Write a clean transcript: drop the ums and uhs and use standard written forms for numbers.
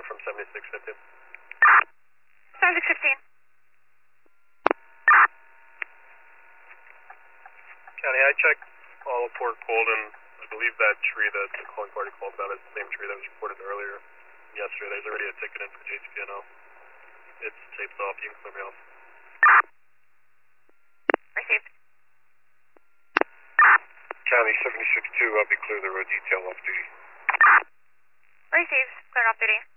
calling from 7615. 7615. County, I checked all of Port Colden. I believe that tree that the calling party called about is the same tree that was reported earlier yesterday. There's already a ticket in for JTPNO. It's taped off. You can clear me off. Received. County 76-2, I'll be clear the road detail off duty. Received. Clear off duty.